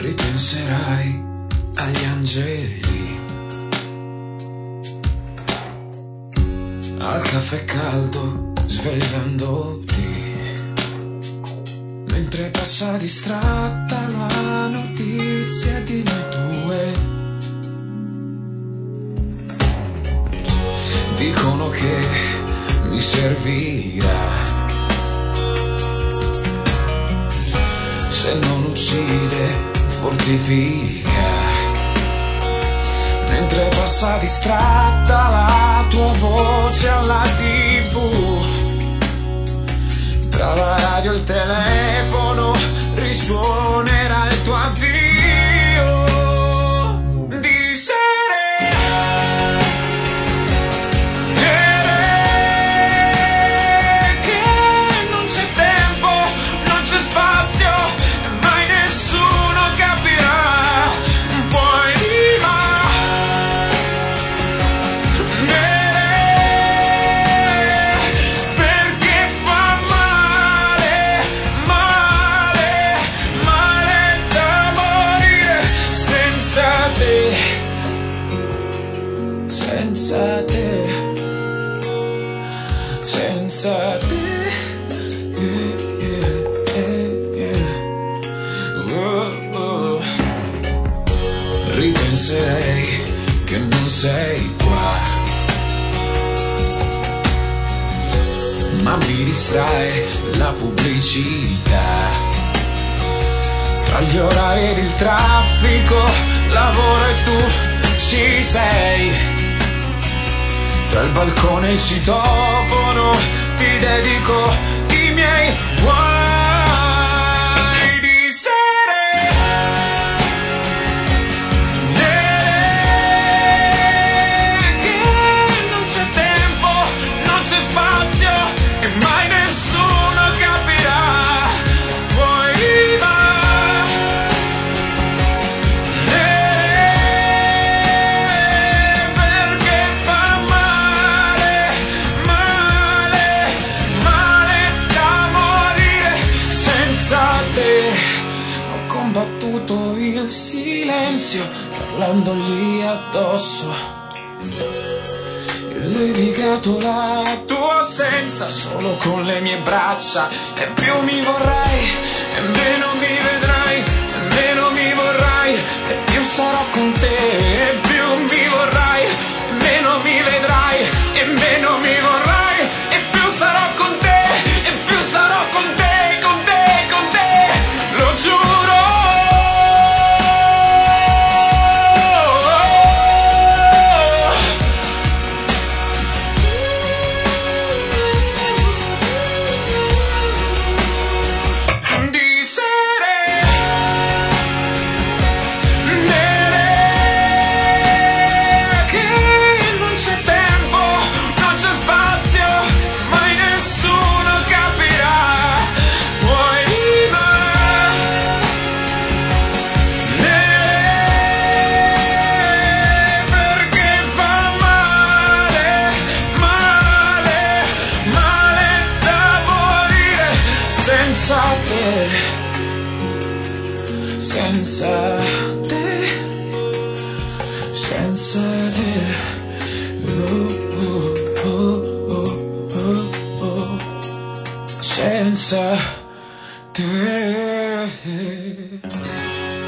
ripenserai agli angeli, al caffè caldo svegliandoti, mentre passa distratta la notizia di noi due. Dicono che mi servirà, se non uccide fortifica, mentre passa distratta la tua voce alla TV, tra la radio e il telefono risuonerà il tuo addio di sere. Che non c'è tempo, non c'è spazio, e mai nessuno capirà. Poi perché fa male, male, male da morire senza te, senza te, senza te. Oh. Ripenserei che non sei qua, ma mi distrae la pubblicità, tra gli orari ed il traffico, lavoro e tu ci sei, tra il balcone e il citofono ti dedico i miei guai di sere. Che non c'è tempo, non c'è spazio, e mai nessuno capirà. Poi va perché fa male, male, male da morire senza te. Ho combattuto il silenzio parlandogli addosso, e levigato la tua assenza solo con le mie braccia. E più mi vorrai, e meno mi vedrai, e meno mi vorrai, e più sarò con te. E più mi vorrai, e meno mi vedrai, e meno mi vorrai, e più sarò con te, e più sarò con te, con te, con te, lo giuro. Di sere, che non c'è tempo, non c'è spazio, mai nessuno capirà. Poi perché fa male, male, male da morire senza te, senza te, senza te. Oh, oh, oh, oh, oh. Senza te.